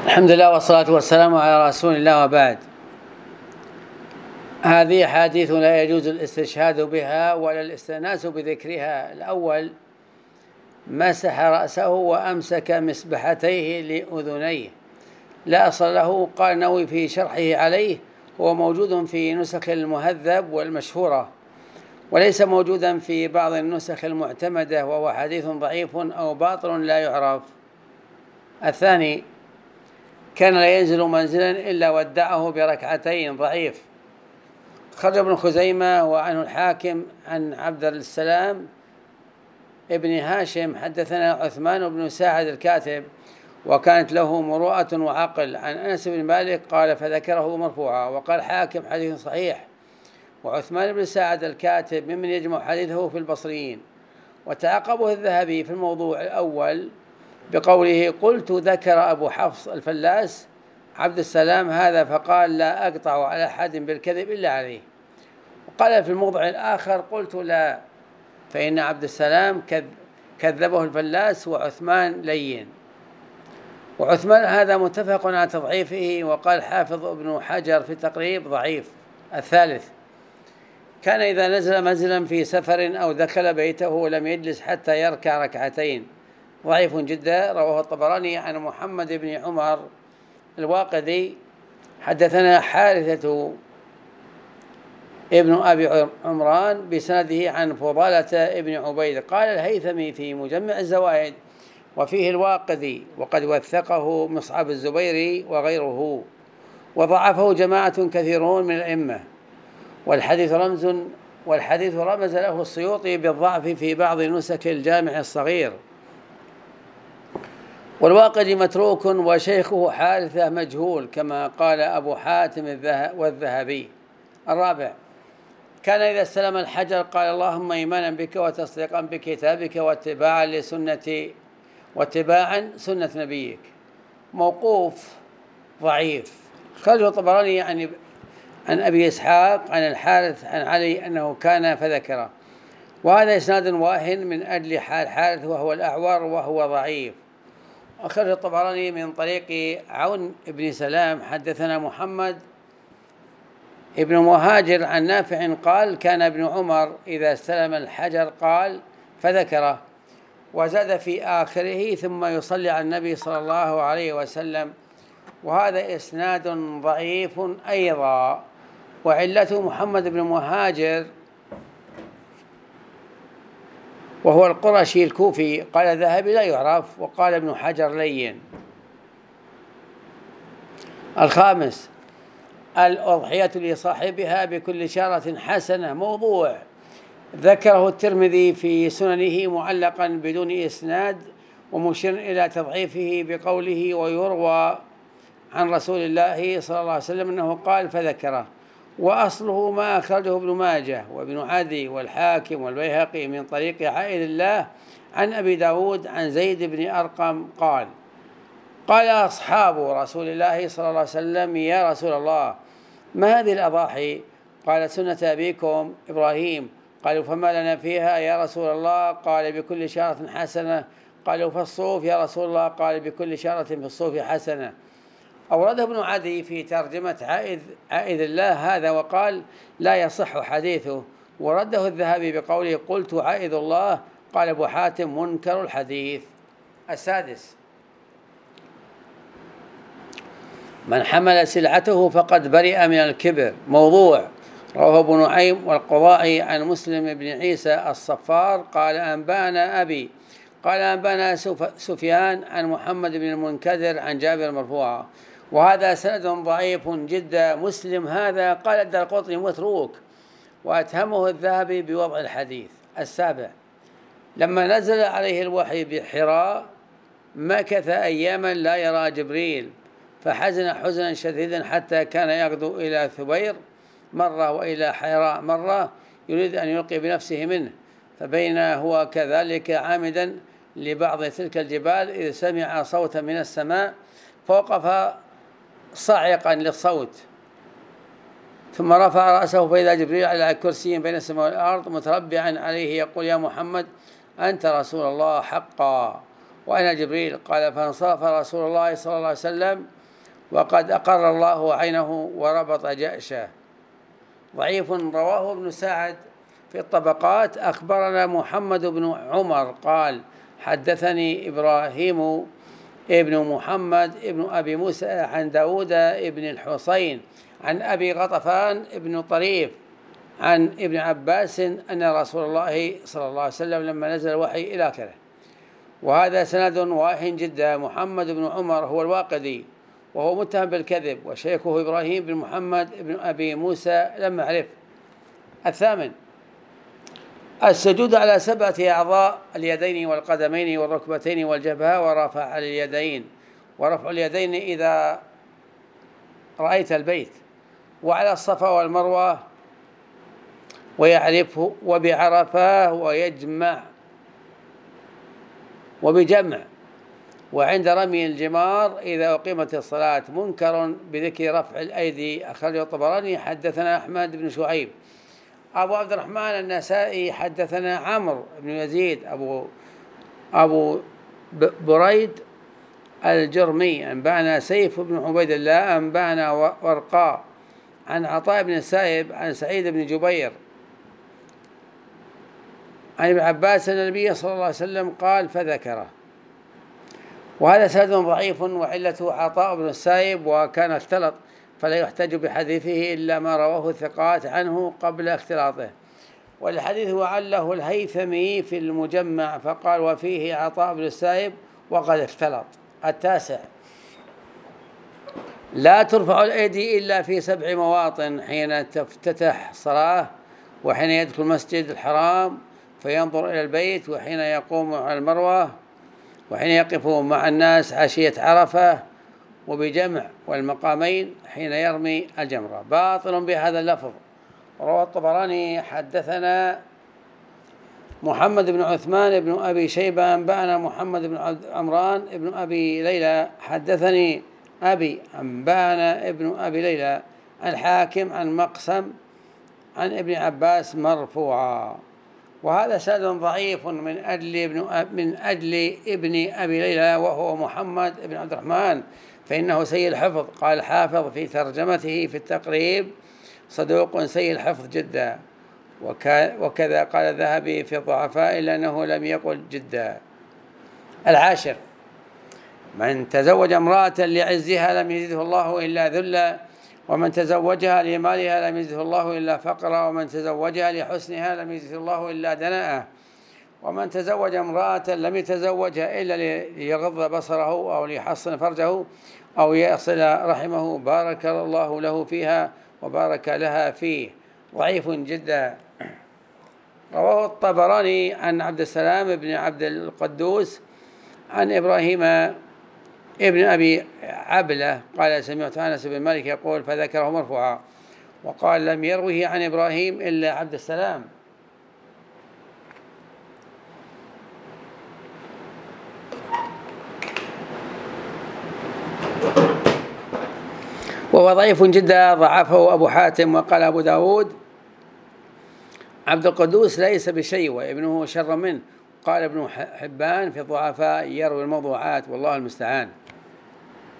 الحمد لله والصلاة والسلام على رسول الله، وبعد. هذه حديث لا يجوز الاستشهاد بها ولا الاستئناس بذكرها. الأول: مسح رأسه وأمسك مسبحتيه لأذنيه، لا أصل له. قال النووي في شرحه عليه: هو موجود في نسخ المهذب والمشهورة، وليس موجودا في بعض النسخ المعتمدة، وهو حديث ضعيف أو باطل لا يعرف. الثاني: كان لا ينزل منزلا إلا ودعه بركعتين، ضعيف. خرج ابن خزيمة وعنه الحاكم عن عبد السلام ابن هاشم حدثنا عثمان بن ساعد الكاتب، وكانت له مروءة وعقل، عن أنس بن مالك قال فذكره مرفوعا. وقال حاكم: حديث صحيح. وعثمان بن ساعد الكاتب ممن يجمع حديثه في البصريين. وتعقبه الذهبي في الموضوع الأول بقوله: قلت ذكر أبو حفص الفلاس عبد السلام هذا فقال: لا أقطع على أحد بالكذب إلا عليه. وقال في الموضع الآخر: قلت لا، فإن عبد السلام كذبه الفلاس وعثمان لين. وعثمان هذا متفق على تضعيفه. وقال حافظ ابن حجر في التقريب: ضعيف. الثالث: كان إذا نزل منزلا في سفر أو دخل بيته لم يجلس حتى يركع ركعتين، ضعيف جدا. رواه الطبراني عن محمد بن عمر الواقدي حدثنا حارثة ابن أبي عمران بسنده عن فضالة ابن عبيد. قال الهيثمي في مجمع الزوائد: وفيه الواقدي، وقد وثقه مصعب الزبيري وغيره، وضعفه جماعة كثيرون من الأئمة. والحديث رمز له السيوطي بالضعف في بعض نسك الجامع الصغير. والواقدي متروك، وشيخه حارثة مجهول، كما قال أبو حاتم والذهبي. الرابع: كان إذا استلم الحجر قال: اللهم إيمانا بك وتصديقا بكتابك واتباعا سنة نبيك. موقوف، ضعيف. خرجه الطبراني عن أبي إسحاق عن الحارث عن علي أنه كان فذكره، وهذا إسناد واهن من أجل حال حارث وهو الأعور وهو ضعيف. أخرج الطبراني من طريق عون بن سلام حدثنا محمد ابن مهاجر عن نافع قال: كان ابن عمر إذا استلم الحجر قال فذكره، وزاد في آخره: ثم يصلي على النبي صلى الله عليه وسلم. وهذا إسناد ضعيف أيضا. وعلته محمد بن مهاجر وهو القرشي الكوفي. قال الذهبي: لا يعرف. وقال ابن حجر: لين. الخامس: الأضحية لصاحبها بكل شارة حسنة، موضوع. ذكره الترمذي في سننه معلقا بدون إسناد، ومشير إلى تضعيفه بقوله: ويروى عن رسول الله صلى الله عليه وسلم أنه قال فذكره. وأصله ما أخرجه ابن ماجه وابن عدي والحاكم والبيهقي من طريق عائذ الله عن أبي داود عن زيد بن أرقم قال: قال أصحاب رسول الله صلى الله عليه وسلم: يا رسول الله، ما هذه الأضاحي؟ قال: سنة أبيكم إبراهيم. قالوا: فما لنا فيها يا رسول الله؟ قال: بكل شارة حسنة. قالوا: فالصوف يا رسول الله؟ قال: بكل شارة في الصوف حسنة. أورده ابن عدي في ترجمة عائذ الله هذا وقال: لا يصح حديثه. ورده الذهبي بقوله: قلت عائذ الله. قال أبو حاتم: منكر الحديث. السادس: من حمل سلعته فقد برئ من الكبر، موضوع. رواه ابن نعيم والقضائي عن مسلم بن عيسى الصفار قال: أنبأنا أبي قال: أنبأنا سفيان عن محمد بن المنكدر عن جابر مرفوعا. وهذا سند ضعيف جدا. مسلم هذا قال الدارقطني متروك، وأتهمه الذهبي بوضع الحديث. السابع: لما نزل عليه الوحي بحراء مكث أياما لا يرى جبريل، فحزن حزنا شديدا حتى كان يغدو إلى ثبير مرة وإلى حراء مرة يريد أن يلقي بنفسه منه، فبين هو كذلك عامدا لبعض تلك الجبال إذ سمع صوتا من السماء فوقف صاعقا للصوت، ثم رفع رأسه فإذا جبريل على كرسي بين السماء والأرض متربعا عليه يقول: يا محمد، أنت رسول الله حقا. وأنا جبريل. قال فانصرف رسول الله صلى الله عليه وسلم وقد أقر الله عينه وربط جأشه. ضعيف. رواه ابن سعد في الطبقات: أخبرنا محمد بن عمر قال حدثني إبراهيم ابن محمد ابن أبي موسى عن داود ابن الحصين عن أبي غطفان ابن طريف عن ابن عباس أن رسول الله صلى الله عليه وسلم لما نزل الوحي إلى آخره. وهذا سند واهن جدا. محمد بن عمر هو الواقدي وهو متهم بالكذب، وشيخه إبراهيم بن محمد بن أبي موسى لم أعرف. 8. السجود على 7 أعضاء: اليدين والقدمين والركبتين والجبهة ورفع اليدين. ورفع اليدين إذا رأيت البيت، وعلى الصفا والمروة ويعرفه، وبعرفاه وبجمع، وعند رمي الجمار إذا أقيمت الصلاة. منكر بذكر رفع الأيدي. أخرجه الطبراني. حدثنا أحمد بن شعيب. أبو عبد الرحمن النسائي حدثنا عمرو بن يزيد أبو بريد الجرمي أنبأنا سيف بن عبيد الله أنبأنا ورقاء عن عطاء بن السائب عن سعيد بن جبير عن ابن عباس أن النبي صلى الله عليه وسلم قال فذكره. وهذا سند ضعيف، وعلته عطاء بن السائب وكان اختلط، فلا يحتج بحديثه إلا ما رواه الثقات عنه قبل اختلاطه. والحديث وعله الهيثمي في المجمع فقال وفيه عطاء بن السائب وقد اختلط. 9. لا ترفع الأيدي إلا في 7 مواطن: حين تفتتح صلاة، وحين يدخل المسجد الحرام فينظر إلى البيت، وحين يقوم على المروة، وحين يقف مع الناس عشية عرفة، وبجمع والمقامين حين يرمي الجمرة. باطل بهذا اللفظ. رواه الطبراني. حدثنا محمد بن عثمان بن أبي شيبة أنبأنا محمد بن عمران بن أبي ليلى حدثني أبي أنبأنا ابن أبي ليلى الحاكم عن مقسم عن ابن عباس مرفوعا. وهذا سند ضعيف من أجل ابن أبي ليلى وهو محمد بن عبد الرحمن، فإنه سيء الحفظ. قال الحافظ في ترجمته في التقريب صدوق سيء الحفظ جدا، وكذا قال الذهبي في الضعفاء إلا أنه لم يقل جدا. 10. من تزوج امرأة لعزها لم يزده الله إلا ذلا، ومن تزوجها لمالها لم يزده الله إلا فقرا، ومن تزوجها لحسنها لم يزده الله إلا دناءة، ومن تزوج امرأة لم يتزوجها إلا ليغض بصره أو ليحصن فرجه أو يصل رحمه بارك الله له فيها وبارك لها فيه. ضعيف جدا. رواه الطبراني عن عبد السلام بن عبد القدوس عن إبراهيم ابن أبي عبلة قال سمعت أنس بن مالك يقول فذكره مرفوعا، وقال لم يروه عن إبراهيم إلا عبد السلام. وهو ضعيف جدا، ضعفه أبو حاتم. وقال أبو داود عبد القدوس ليس بشيء وابنه شر منه. قال ابن حبان في الضعفاء يروي الموضوعات، والله المستعان.